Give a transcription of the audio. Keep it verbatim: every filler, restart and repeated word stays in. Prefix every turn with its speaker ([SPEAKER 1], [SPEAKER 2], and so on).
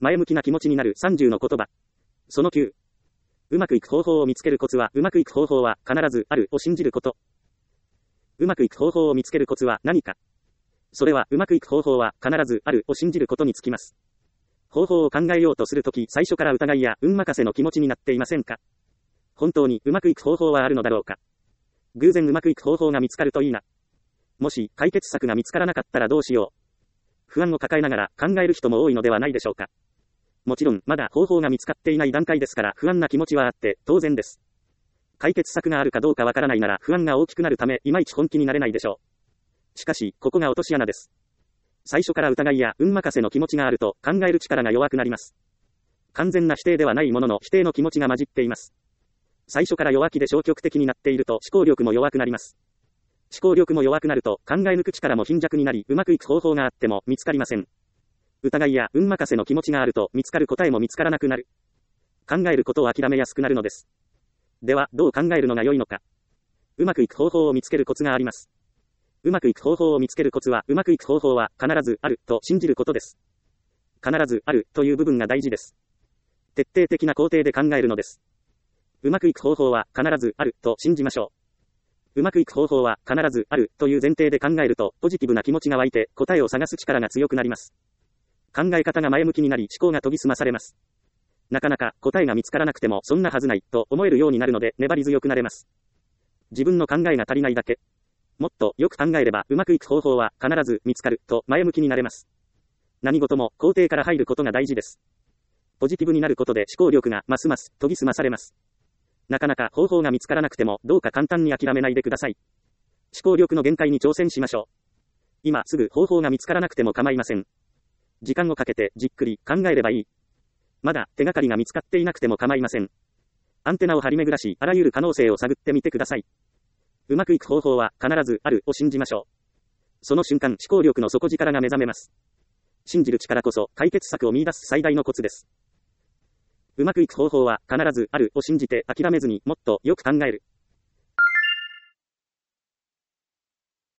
[SPEAKER 1] 前向きな気持ちになるさんじゅうの言葉。そのきゅう。うまくいく方法を見つけるコツは、うまくいく方法は必ずあるを信じること。うまくいく方法を見つけるコツは何か。それは、うまくいく方法は必ずあるを信じることにつきます。方法を考えようとするとき、最初から疑いや運任せの気持ちになっていませんか？本当にうまくいく方法はあるのだろうか？偶然うまくいく方法が見つかるといいな。もし、解決策が見つからなかったらどうしよう。不安を抱えながら考える人も多いのではないでしょうか。もちろん、まだ方法が見つかっていない段階ですから不安な気持ちはあって当然です。解決策があるかどうかわからないなら不安が大きくなるためいまいち本気になれないでしょう。しかし、ここが落とし穴です。最初から疑いや運任せの気持ちがあると考える力が弱くなります。完全な否定ではないものの否定の気持ちが混じっています。最初から弱気で消極的になっていると思考力も弱くなります。思考力も弱くなると考え抜く力も貧弱になりうまくいく方法があっても見つかりません。疑いや運任せの気持ちがあると見つかる答えも見つからなくなる。考えることを諦めやすくなるのです。では、どう考えるのが良いのか。うまくいく方法を見つけるコツがあります。うまくいく方法を見つけるコツは、うまくいく方法は必ずあると信じることです。必ずあるという部分が大事です。徹底的な工程で考えるのです。うまくいく方法は必ずあると信じましょう。うまくいく方法は必ずあるという前提で考えるとポジティブな気持ちが湧いて答えを探す力が強くなります。考え方が前向きになり思考が研ぎ澄まされます。なかなか答えが見つからなくてもそんなはずないと思えるようになるので粘り強くなれます。自分の考えが足りないだけ。もっとよく考えればうまくいく方法は必ず見つかると前向きになれます。何事も肯定から入ることが大事です。ポジティブになることで思考力がますます研ぎ澄まされます。なかなか方法が見つからなくてもどうか簡単に諦めないでください。思考力の限界に挑戦しましょう。今すぐ方法が見つからなくても構いません。時間をかけてじっくり考えればいい。まだ手がかりが見つかっていなくても構いません。アンテナを張り巡らし、あらゆる可能性を探ってみてください。うまくいく方法は必ずあるを信じましょう。その瞬間、思考力の底力が目覚めます。信じる力こそ解決策を見出す最大のコツです。うまくいく方法は必ずあるを信じて諦めずにもっとよく考える。